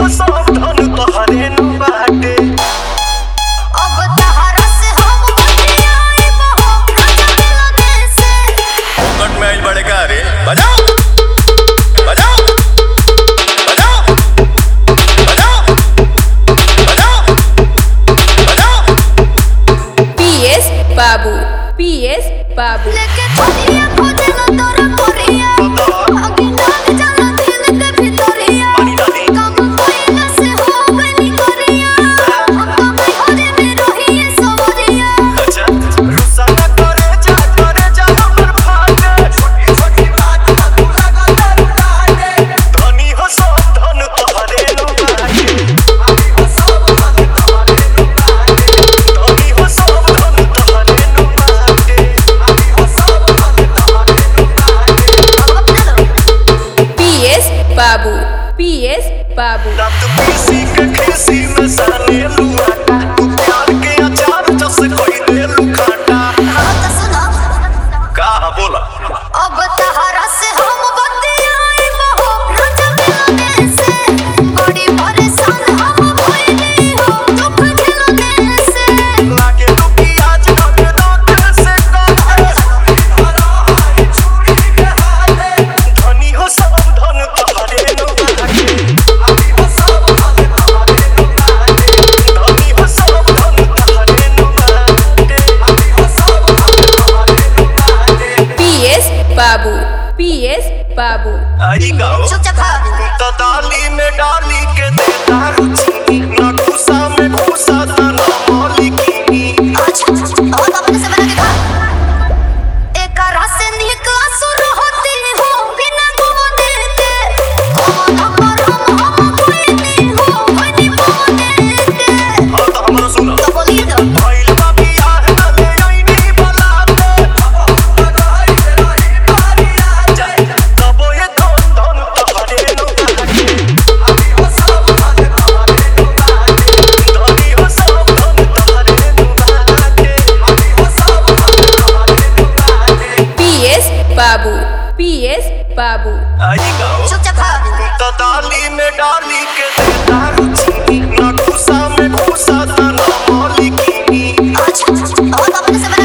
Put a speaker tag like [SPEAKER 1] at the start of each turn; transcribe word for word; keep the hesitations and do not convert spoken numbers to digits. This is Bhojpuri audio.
[SPEAKER 1] बाबू पीएस बाबू बाबू पीएस बाबू
[SPEAKER 2] बोला
[SPEAKER 3] अब तहरा से हम बतियाई बहो राजा मिलने से बड़ी परेशान हम भइली हो दुख झेलने से
[SPEAKER 2] लागे दुखी आज लगे दांत से काहे चूड़ी के हाथे धनी हो सब धन तहरे नो बाटे अभी हो सब धन तहरे नो बाटे धनी हो सब धन तहरे नो बाटे अभी हो सब धन तहरे नो बाटे
[SPEAKER 1] पीएस बाबू पीएस बाबू
[SPEAKER 2] आई गाओ तो डाली में डाली के देता रुचि ना घुसा में घुसा था ना मौलिकी
[SPEAKER 3] अच्छा और अपने से बना के खा एक रासे निक असुर होती हो बिना गोने के कौन पर हम हम भइली हो बनी बोने के
[SPEAKER 2] हां तो हमरा सुनो
[SPEAKER 3] तो बोलिए तो
[SPEAKER 2] भइल बाबी आह ना ले आईनी बलाते रही रही पारी आ जाए तब ये धन धन तहरे नो बाटे अभी हो सब धन तहरे नो बाटे धनी हो सब धन तहरे नो बाटे अभी हो सब धन तहरे नो बाटे
[SPEAKER 1] पीएस बाबू पीएस बाबू
[SPEAKER 2] आई गाओ
[SPEAKER 3] चुप चाप खा
[SPEAKER 2] तो डाली में डाली के देता रुचि ना घुसा में घुसा था ना मौलिकी
[SPEAKER 3] अच्छा और अपने से